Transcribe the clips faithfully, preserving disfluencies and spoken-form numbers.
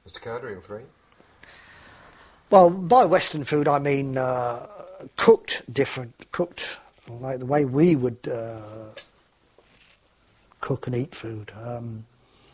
Mister Carter, you three? Well, by Western food I mean uh, cooked different, cooked like the way we would uh, cook and eat food. Um,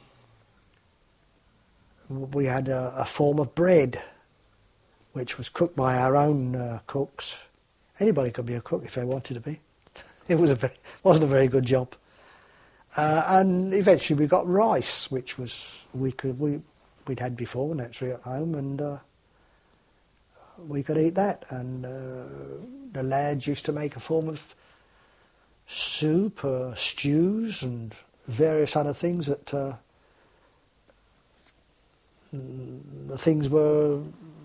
we had a, a form of bread which was cooked by our own uh, cooks. Anybody could be a cook if they wanted to be. It was a very, wasn't a very good job. Uh, and eventually we got rice, which was we could we we'd had before naturally at home, and uh, we could eat that. And uh, the lads used to make a form of soup, uh, stews, and various other things that uh, the things were.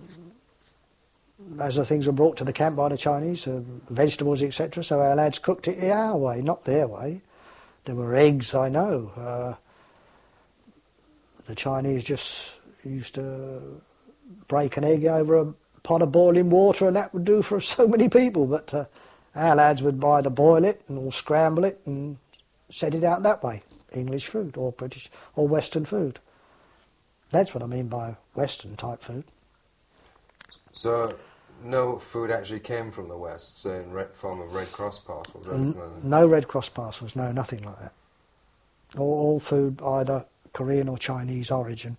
As the things were brought to the camp by the Chinese, uh, vegetables, et cetera. So our lads cooked it our way, not their way. There were eggs, I know. Uh, the Chinese just used to break an egg over a pot of boiling water, and that would do for so many people. But uh, our lads would either boil it and or scramble it and set it out that way. English food or British or Western food. That's what I mean by Western type food. So no food actually came from the West, say in red, form of Red Cross parcels? N- no Red Cross parcels, no, nothing like that. All, all food either Korean or Chinese origin.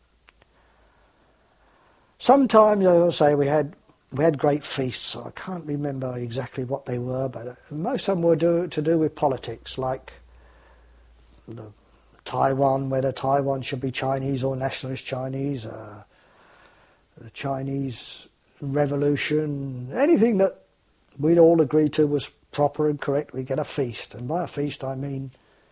Sometimes, I will say, we had we had great feasts. I can't remember exactly what they were, but most of them were do, to do with politics, like the Taiwan, whether Taiwan should be Chinese or nationalist Chinese, uh, the Chinese Revolution, anything that we'd all agree to was proper and correct, we'd get a feast. And by a feast I mean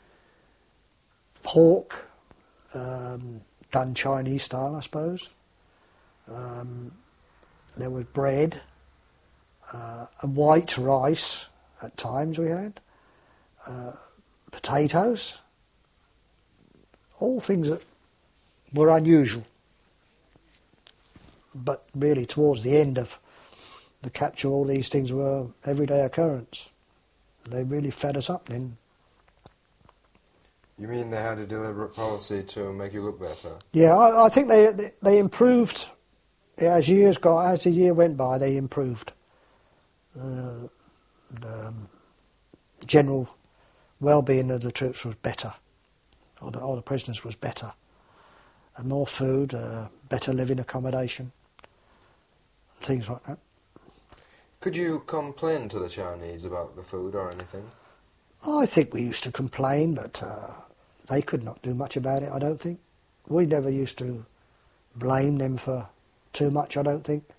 pork, um, done Chinese style, I suppose. Um, there was bread, uh, and white rice at times we had, uh, potatoes, all things that were unusual. But really towards the end of the capture, all these things were everyday occurrence. They really fed us up then. You mean they had a deliberate policy to make you look better? Yeah, I, I think they they improved as years got as the year went by. They improved. Uh, the um, general well-being of the troops was better, or the, or the prisoners was better, and more food, uh, better living accommodation, things like that. Could you complain to the Chinese about the food or anything? I think we used to complain, but uh, they could not do much about it, I don't think. We never used to blame them for too much, I don't think.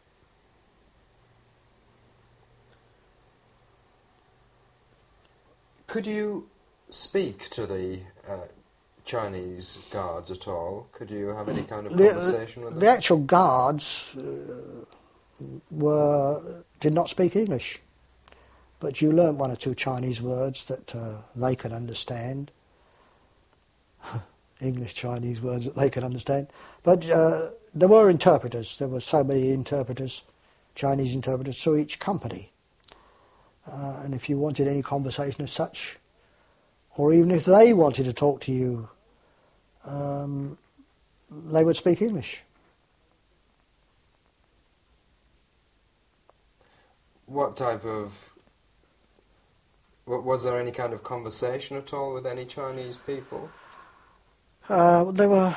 Could you speak to the uh, Chinese guards at all? Could you have any kind of The, conversation with them? the actual guards uh, were did not speak English, but you learnt one or two Chinese words that uh, they could understand. English Chinese words that they could understand. But uh, there were interpreters. There were so many interpreters, Chinese interpreters, through each company. Uh, and if you wanted any conversation as such, or even if they wanted to talk to you, um, they would speak English. What type of... Was there any kind of conversation at all with any Chinese people? Uh, there were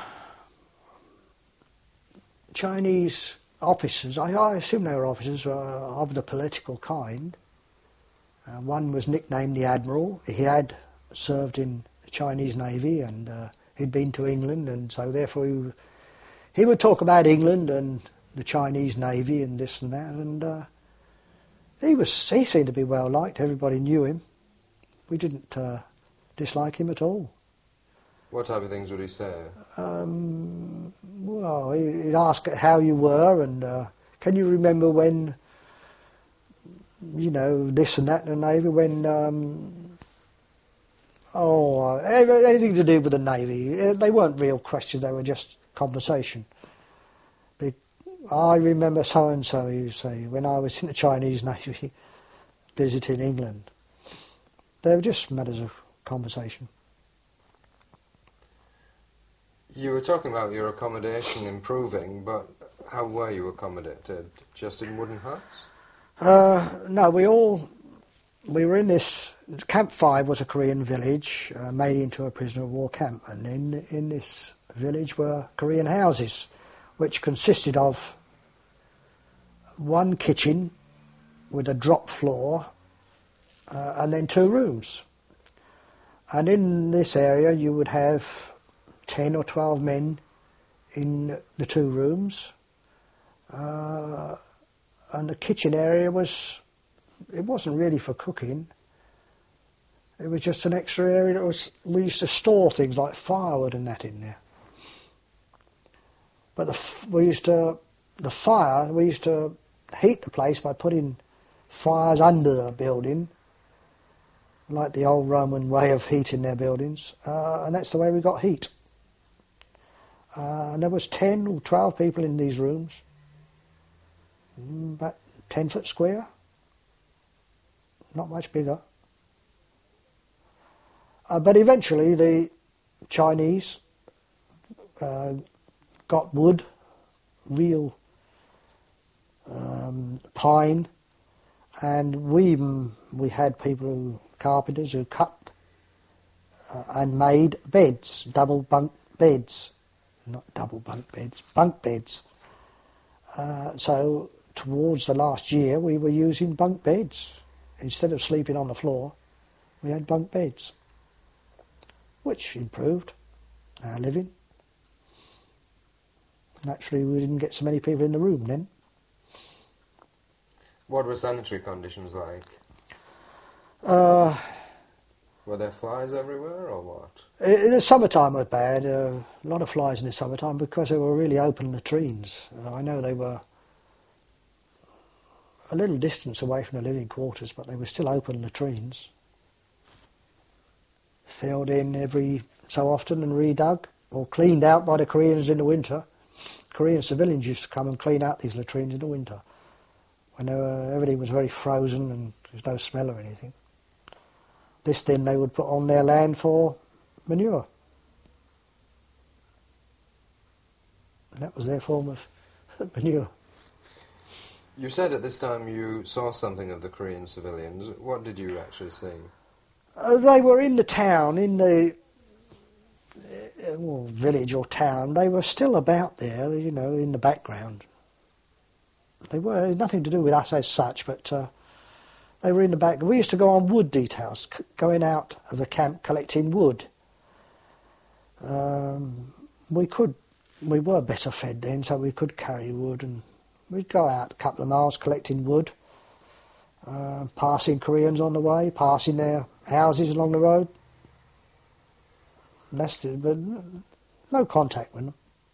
Chinese officers, I, I assume they were officers uh, of the political kind. Uh, one was nicknamed the Admiral. He had served in the Chinese Navy, and uh, he'd been to England, and so therefore he, he would talk about England and the Chinese Navy and this and that, and uh, he was he seemed to be well liked. Everybody knew him. We didn't uh, dislike him at all. What type of things would he say? Um, well, he'd ask how you were, and uh, can you remember when, you know, this and that in the Navy, when, um, oh, anything to do with the Navy. They weren't real questions, they were just conversation. I remember so-and-so, he would say, when I was in the Chinese Navy visiting England. They were just matters of conversation. You were talking about your accommodation improving, but how were you accommodated? Just in wooden huts? Uh, no, we all, we were in this, Camp five was a Korean village uh, made into a prisoner of war camp, and in, in this village were Korean houses, which consisted of one kitchen with a drop floor uh, and then two rooms. And in this area you would have ten or twelve men in the two rooms, uh, and the kitchen area was, it wasn't really for cooking, it was just an extra area that was, we used to store things like firewood and that in there. But the, we used to, the fire, we used to heat the place by putting fires under the building, like the old Roman way of heating their buildings, uh, and that's the way we got heat. Uh, and there was ten or twelve people in these rooms, about ten foot square, not much bigger. Uh, but eventually the Chinese uh, got wood, real um, pine, and we we had people who, carpenters who cut uh, and made beds, double bunk beds, not double bunk beds, bunk beds. Uh, so towards the last year we were using bunk beds. Instead of sleeping on the floor, we had bunk beds, which improved our living. Naturally, we didn't get so many people in the room then. What were sanitary conditions like? Uh, Were there flies everywhere or what? in the summertime was bad. Uh, a lot of flies in the summertime because they were really open latrines. Uh, I know they were a little distance away from the living quarters, but they were still open latrines. Filled in every so often and redug, or cleaned out by the Koreans in the winter. Korean civilians used to come and clean out these latrines in the winter, when they were, everything was very frozen and there was no smell or anything. This then they would put on their land for manure. And that was their form of manure. You said at this time you saw something of the Korean civilians. What did you actually see? Uh, they were in the town, in the uh, well, village or town. They were still about there, you know, in the background. They were nothing to do with us as such, but uh, they were in the back. We used to go on wood details, c- going out of the camp collecting wood. Um, we could, we were better fed then, so we could carry wood, and we'd go out a couple of miles collecting wood, uh, passing Koreans on the way, passing their houses along the road. That's it, but no contact with them.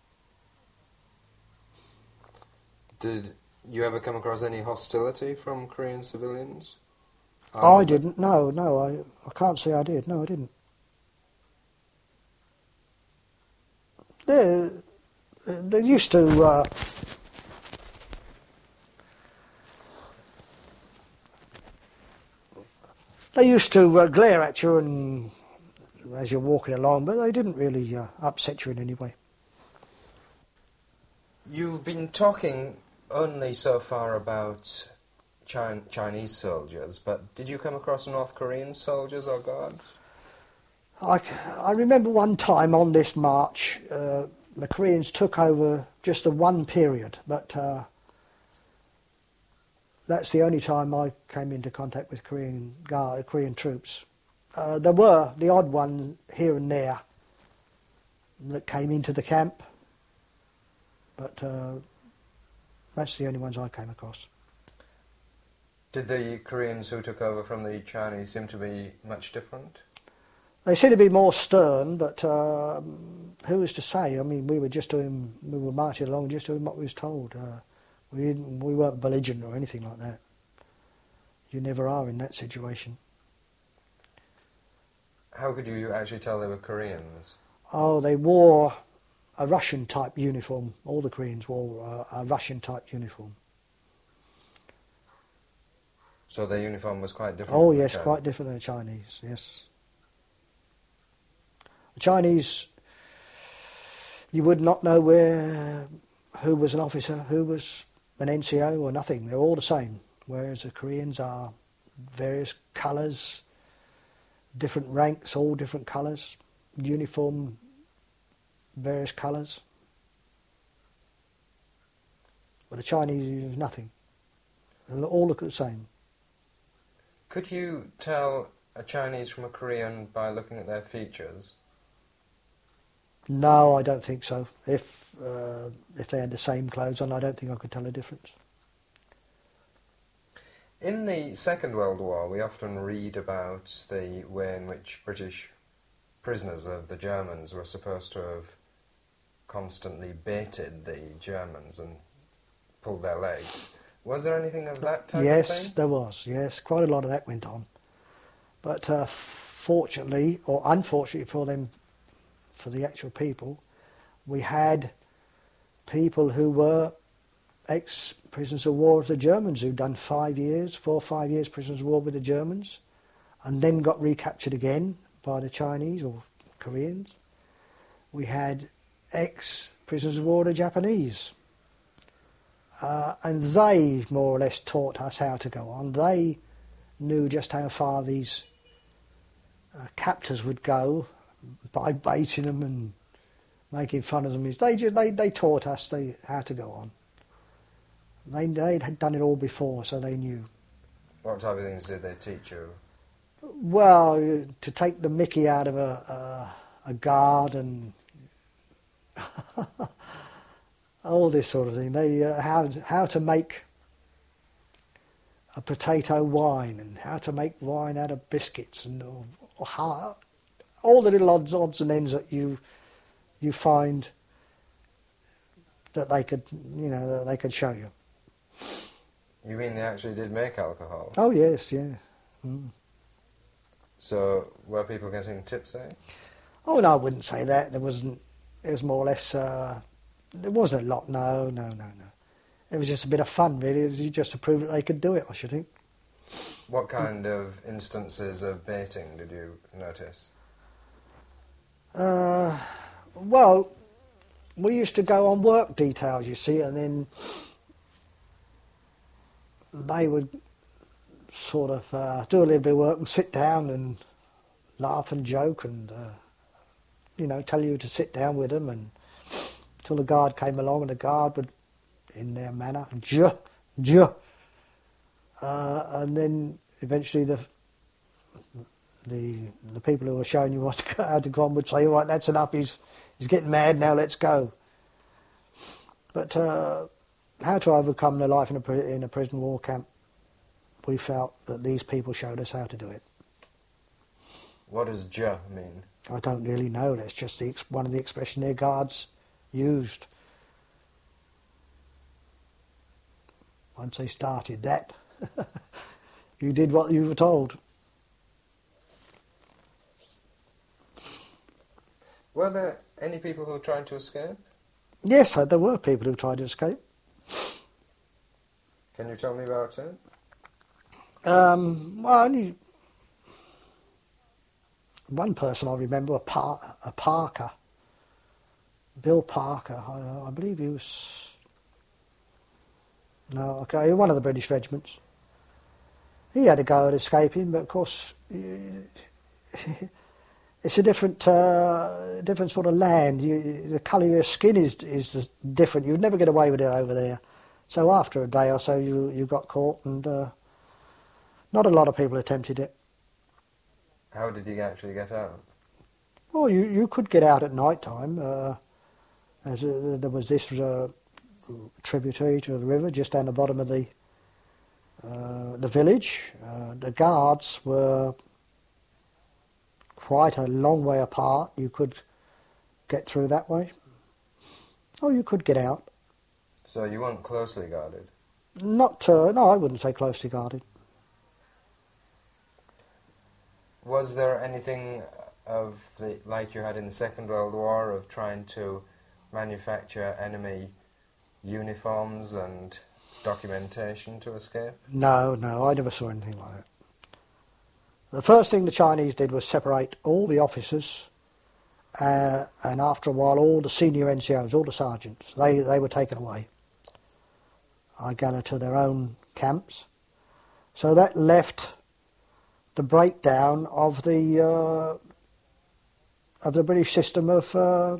Did you ever come across any hostility from Korean civilians? I Um, didn't. No, no. I I can't say I did. No, I didn't. They they used to. Uh, they used to uh, glare at you and as you're walking along, but they didn't really uh, upset you in any way. You've been talking only so far about Chin- Chinese soldiers, but did you come across North Korean soldiers or guards? I, I remember one time on this march, uh, the Koreans took over just the one period, but uh, that's the only time I came into contact with Korean guard, Korean troops. Uh, there were the odd one here and there that came into the camp, but uh, that's the only ones I came across. Did the Koreans who took over from the Chinese seem to be much different? They seemed to be more stern, but um, who was to say? I mean, we were just doing, we were marching along just doing what we was told. Uh, we didn't, we weren't belligerent or anything like that. You never are in that situation. How could you actually tell they were Koreans? Oh, they wore a Russian type uniform. All the Koreans wore uh, a Russian type uniform. So their uniform was quite different? Oh from the yes, Chinese. quite different than the Chinese. Yes, the Chinese. You would not know where who was an officer, who was an N C O or nothing. They're all the same. Whereas the Koreans are various colours, different ranks, all different colours, uniform, various colours. But the Chinese use nothing. They all look the same. Could you tell a Chinese from a Korean by looking at their features? No, I don't think so. If uh, if they had the same clothes on, I don't think I could tell a difference. In the Second World War, we often read about the way in which British prisoners of the Germans were supposed to have constantly baited the Germans and pulled their legs. Was there anything of that type yes, of thing? Yes, there was. Yes, quite a lot of that went on. But uh, fortunately, or unfortunately for them, for the actual people, we had people who were ex-prisoners of war with the Germans who'd done five years, four or five years prisoners of war with the Germans, and then got recaptured again by the Chinese or Koreans. We had ex-prisoners of war with the Japanese. Uh, and they more or less taught us how to go on. They knew just how far these uh, captors would go by baiting them and making fun of them. They just, they they taught us they, how to go on. They they had done it all before, so they knew. What type of things did they teach you? Well, to take the mickey out of a a, a guard and all this sort of thing. They uh, how how to make a potato wine and how to make wine out of biscuits and or, or how, all the little odds odds and ends that you you find that they could you know that they could show you. You mean they actually did make alcohol? Oh yes, yeah. Mm. So were people getting tipsy? Oh no, I wouldn't say that. There wasn't. It was more or less. Uh, there wasn't a lot. No, no, no, no. It was just a bit of fun, really. It was just to prove that they could do it, I should think. What kind of instances of baiting did you notice? Uh, well, we used to go on work details, you see, and then they would sort of uh, do a little bit of work and sit down and laugh and joke and, uh, you know, tell you to sit down with them and until the guard came along and the guard would, in their manner, juh, juh, uh, and then eventually the the the people who were showing you what to, how to go on would say, all right, that's enough, he's, he's getting mad, now let's go. But uh, how to overcome the life in a, in a prison war camp, we felt that these people showed us how to do it. What does "juh" mean? I don't really know. That's just the, one of the expressions their guards used. Once they started that, you did what you were told. Were there any people who tried to escape? Yes, there were people who tried to escape. Can you tell me about it? Um, well, only one person I remember, a, par- a Parker, Bill Parker. I, I believe he was no, okay, one of the British regiments. He had a go at escaping, but of course it's a different, uh, different sort of land. You, the colour of your skin is is different. You'd never get away with it over there. So after a day or so, you you got caught, and uh, not a lot of people attempted it. How did you actually get out? Oh, you you could get out at night time. Uh, as a, there was this uh, tributary to the river just down the bottom of the uh, the village. Uh, the guards were quite a long way apart. You could get through that way. Oh, you could get out. So you weren't closely guarded? Not, uh, no, I wouldn't say closely guarded. Was there anything of the like you had in the Second World War of trying to manufacture enemy uniforms and documentation to escape? No, no, I never saw anything like that. The first thing the Chinese did was separate all the officers uh, and after a while all the senior N C Os, all the sergeants, they, they were taken away, I gather, to their own camps. So that left the breakdown of the uh, of the British system of uh,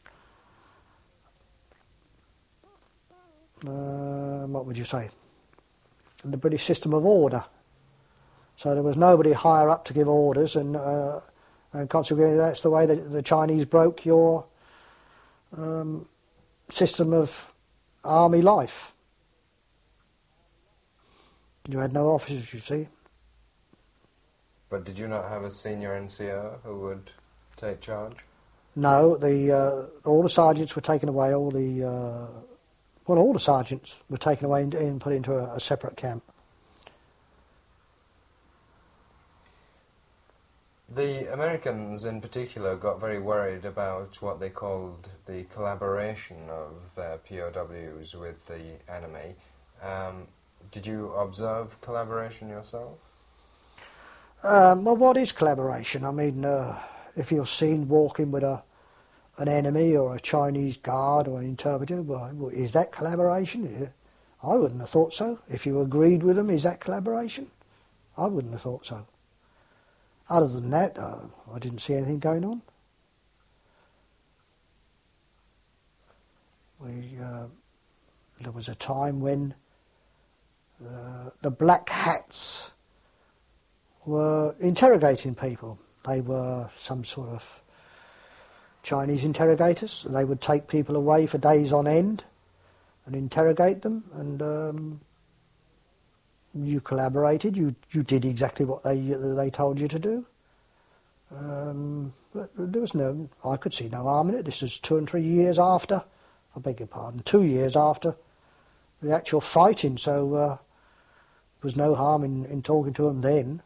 uh, what would you say? The British system of order. So there was nobody higher up to give orders, and uh, and consequently that's the way that the Chinese broke your um, system of army life. You had no officers, you see. But did you not have a senior N C O who would take charge? No, the uh, all the sergeants were taken away. All the uh, well, all the sergeants were taken away and, and put into a, a separate camp. The Americans in particular got very worried about what they called the collaboration of their P O Ws with the enemy. Um, did you observe collaboration yourself? Um, well, what is collaboration? I mean, uh, if you're seen walking with a an enemy or a Chinese guard or an interpreter, well, is that collaboration? Yeah. I wouldn't have thought so. If you agreed with them, is that collaboration? I wouldn't have thought so. Other than that, uh, I didn't see anything going on. We, uh, there was a time when uh, the Black Hats were interrogating people. They were some sort of Chinese interrogators. They would take people away for days on end and interrogate them, and um, you collaborated. You you did exactly what they they told you to do. Um, but there was no. I could see no harm in it. This was two and three years after. I beg your pardon. Two years after the actual fighting. So uh, there was no harm in, in talking to them then.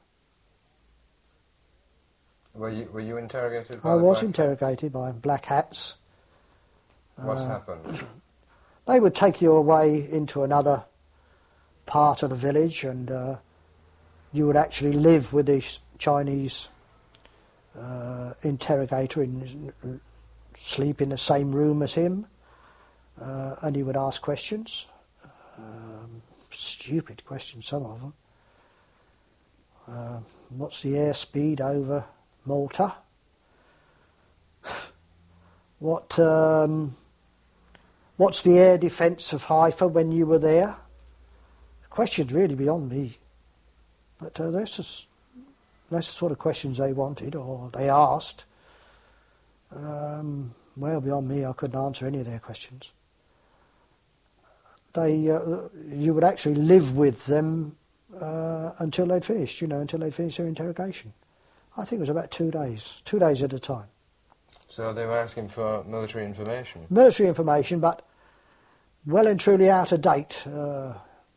Were you were you interrogated by I the was Black interrogated by Black Hats. What uh, happened? They would take you away into another part of the village, and uh, you would actually live with this Chinese uh, interrogator and sleep in the same room as him, uh, and he would ask questions. Um, stupid questions, some of them. Uh, what's the airspeed over Malta? What um, what's the air defence of Haifa when you were there? Questions really beyond me. But uh, that's, just, that's the sort of questions they wanted or they asked. Um, well beyond me, I couldn't answer any of their questions. They, uh, you would actually live with them uh, until they'd finished, you know, until they'd finished their interrogation. I think it was about two days, two days at a time. So they were asking for military information? Military information, but well and truly out of date. Uh,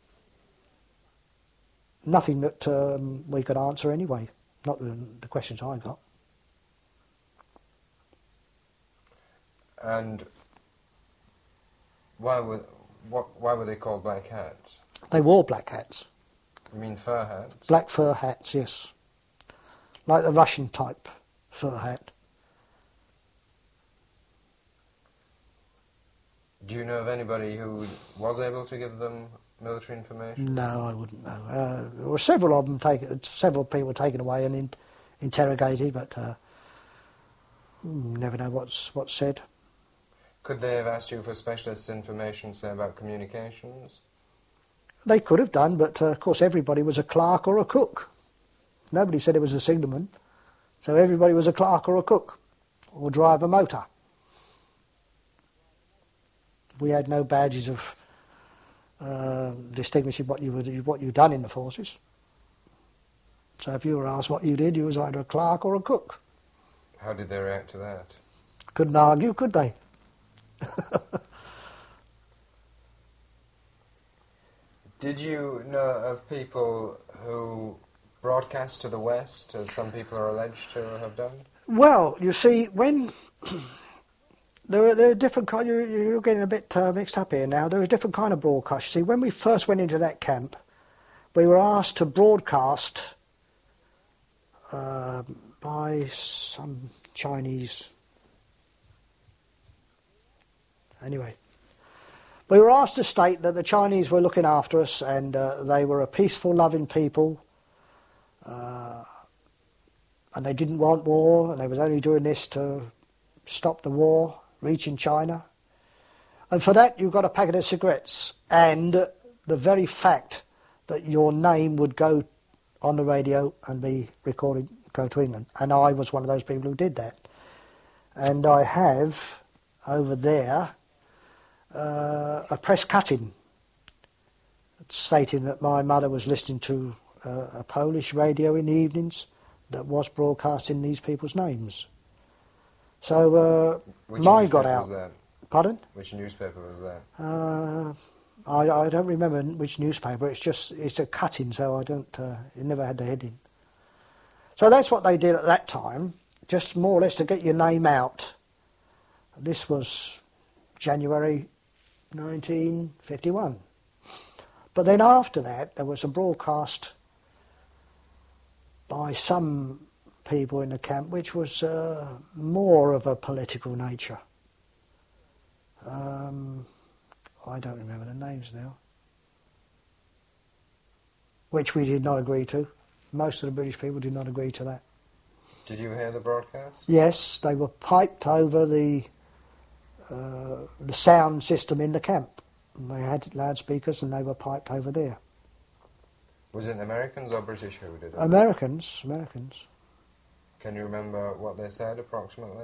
nothing that um, we could answer anyway, not the, the questions I got. And why were what? Why were they called Black Hats? They wore black hats. You mean fur hats? Black fur hats, yes. Like the Russian type fur hat. Do you know of anybody who was able to give them military information? No, I wouldn't know. Uh, there were several of them taken, several people taken away and in, interrogated, but uh, never know what's what's said. Could they have asked you for specialist information, say, about communications? They could have done, but uh, of course everybody was a clerk or a cook. Nobody said it was a signalman, so everybody was a clerk or a cook, or drive a motor. We had no badges of uh, distinguishing what you would what you'd done in the forces. So if you were asked what you did, you was either a clerk or a cook. How did they react to that? Couldn't argue, could they? Did you know of people who broadcast to the West, as some people are alleged to have done? Well, you see, when there are, there are different kind. You're, you're getting a bit uh, mixed up here now. There was different kind of broadcast. You see, when we first went into that camp, we were asked to broadcast uh, by some Chinese Anyway, we were asked to state that the Chinese were looking after us, and uh, they were a peaceful, loving people, uh, and they didn't want war, and they was only doing this to stop the war reaching China. And for that, you got a packet of cigarettes, and the very fact that your name would go on the radio and be recorded, go to England. And I was one of those people who did that. And I have, over there, uh, a press cutting stating that my mother was listening to uh, a Polish radio in the evenings that was broadcasting these people's names. So uh, Which mine got newspaper out. was that? Pardon? Which newspaper was that? Uh, I, I don't remember which newspaper. It's just it's a cutting, so I don't. Uh, it never had the heading. So that's what they did at that time, just more or less to get your name out. This was January nineteen fifty-one. But then after that, there was a broadcast by some people in the camp, which was uh, more of a political nature. Um, I don't remember the names now. Which we did not agree to. Most of the British people did not agree to that. Did you hear the broadcast? Yes, they were piped over the uh, the sound system in the camp. And they had loudspeakers and they were piped over there. Was it Americans or British who did it? Americans, Americans. Can you remember what they said approximately?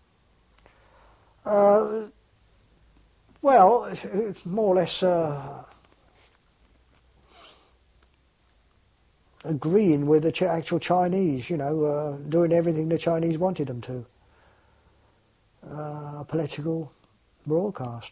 Uh, well, it's more or less uh, agreeing with the ch- actual Chinese, you know, uh, doing everything the Chinese wanted them to. Uh, a political broadcast.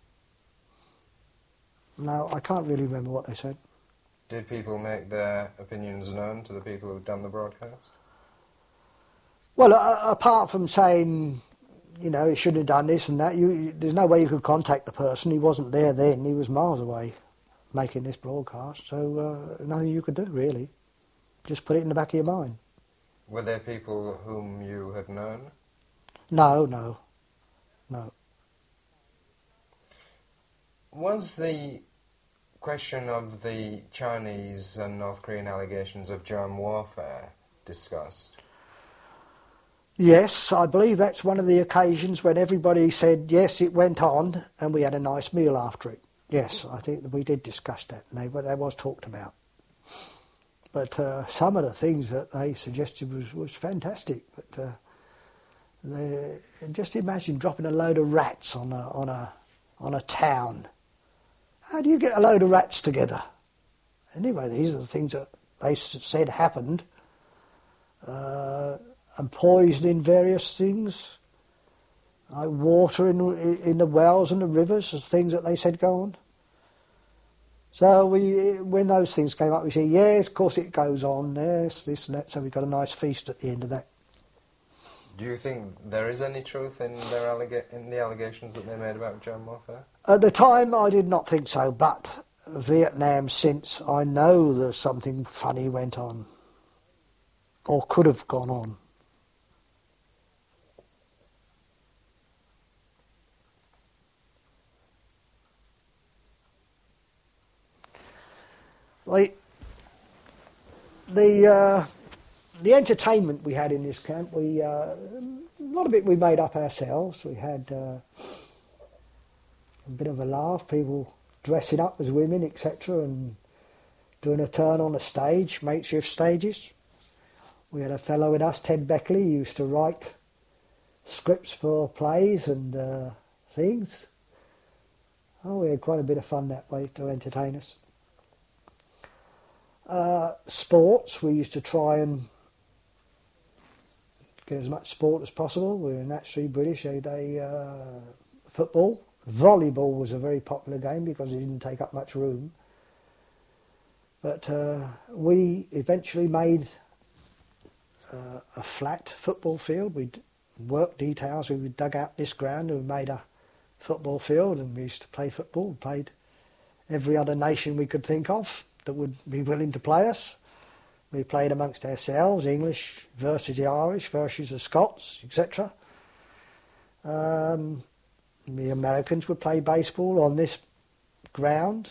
Now, I can't really remember what they said. Did people make their opinions known to the people who'd done the broadcast? Well, uh, apart from saying, you know, he shouldn't have done this and that, you, you, there's no way you could contact the person. He wasn't there then. He was miles away making this broadcast. So uh, nothing you could do, really. Just put it in the back of your mind. Were there people whom you had known? No, no, no. Was the question of the Chinese and North Korean allegations of germ warfare discussed? Yes, I believe that's one of the occasions when everybody said, yes, it went on, and we had a nice meal after it. Yes, I think that we did discuss that, and they, that was talked about. But uh, some of the things that they suggested was, was fantastic. But uh, they, just imagine dropping a load of rats on a, on a, on a town. How do you get a load of rats together? Anyway, these are the things that they said happened. Uh, and poisoning various things, like water in in the wells and the rivers, things that they said go on. So we, when those things came up, we said, yes, of course it goes on, yes, this and that, so we got a nice feast at the end of that. Do you think there is any truth in their allega- in the allegations that they made about germ warfare? At the time, I did not think so, but Vietnam since, I know there's something funny went on, or could have gone on. Like the uh, the entertainment we had in this camp, we uh, a lot of it we made up ourselves. We had uh, a bit of a laugh, people dressing up as women, et cetera, and doing a turn on the stage, makeshift stages. We had a fellow with us, Ted Beckley, who used to write scripts for plays and uh, things. Oh, we had quite a bit of fun that way to entertain us. Uh, sports, we used to try and get as much sport as possible. We were naturally British. They, they, uh, football. Volleyball was a very popular game because it didn't take up much room. But uh, we eventually made uh, a flat football field. We worked details. We dug out this ground and we made a football field, and we used to play football. We played every other nation we could think of that would be willing to play us. We played amongst ourselves, English versus the Irish versus the Scots, et cetera. Um, The Americans would play baseball on this ground.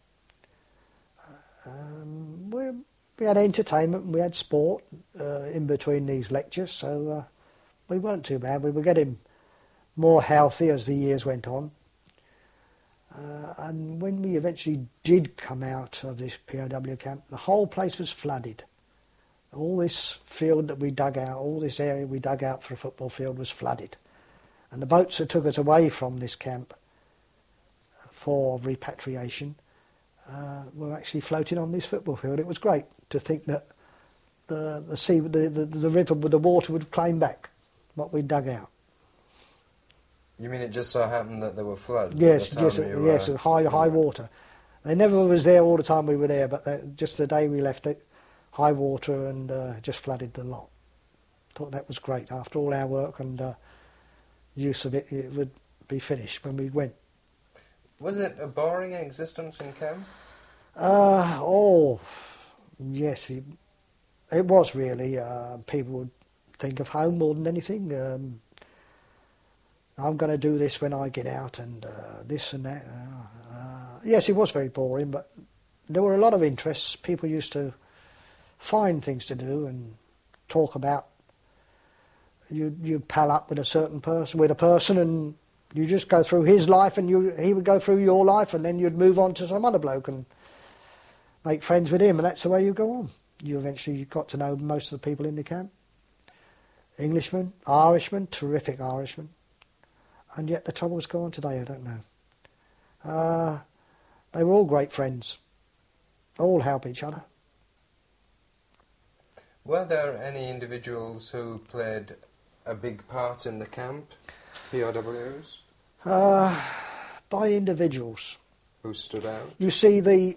Um, we, we had entertainment and we had sport uh, in between these lectures, so uh, we weren't too bad. We were getting more healthy as the years went on. Uh, and when we eventually did come out of this P O W camp, the whole place was flooded. All this field that we dug out, all this area we dug out for a football field was flooded. And the boats that took us away from this camp for repatriation uh, were actually floating on this football field. It was great to think that the, the sea, the, the, the river with the water would claim back what we dug out. You mean it just so happened that there were floods? Yes, at the time yes, you yes, were, high, high water. They never was there all the time we were there, but they, just the day we left it, high water and uh, just flooded the lot. Thought that was great. After all our work and uh, use of it, it would be finished when we went. Was it a boring existence in camp? Uh, oh, yes, it, it was really. Uh, people would think of home more than anything. Um, I'm going to do this when I get out and uh, this and that. Uh, uh, yes, it was very boring, but there were a lot of interests. People used to find things to do and talk about. You you'd pal up with a certain person, with a person, and you just go through his life, and you he would go through your life, and then you'd move on to some other bloke and make friends with him, and that's the way you go on. You eventually got to know most of the people in the camp. Englishmen, Irishmen, terrific Irishmen. And yet the trouble's gone today, I don't know. Uh, they were all great friends. All help each other. Were there any individuals who played a big part in the camp, P O Ws? Uh, by individuals. Who stood out? You see, the,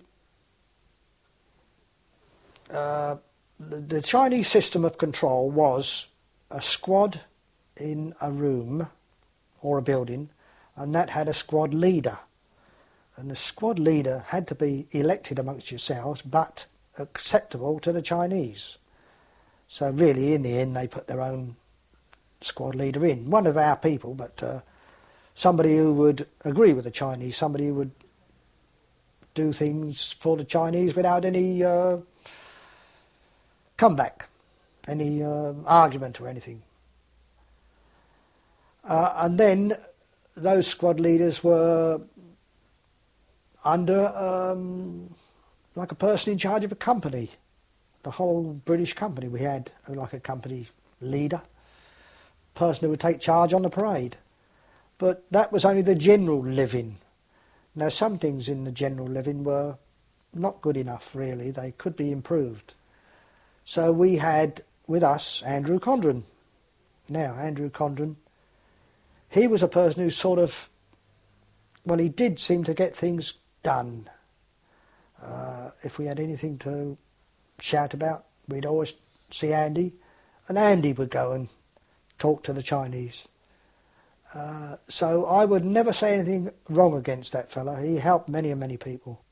uh, the the Chinese system of control was a squad in a room or a building, and that had a squad leader. And the squad leader had to be elected amongst yourselves, but acceptable to the Chinese. So really, in the end, they put their own squad leader in. One of our people, but uh, somebody who would agree with the Chinese, somebody who would do things for the Chinese without any uh, comeback, any uh, argument or anything. Uh, and then those squad leaders were under, um, like a person in charge of a company. The whole British company, we had like a company leader, person who would take charge on the parade. But that was only the general living. Now, some things in the general living were not good enough, really. They could be improved. So we had with us Andrew Condren. Now, Andrew Condren, he was a person who sort of, well, he did seem to get things done. Uh, if we had anything to shout about, we'd always see Andy, and Andy would go and talk to the Chinese. Uh, so I would never say anything wrong against that fella. He helped many and many people.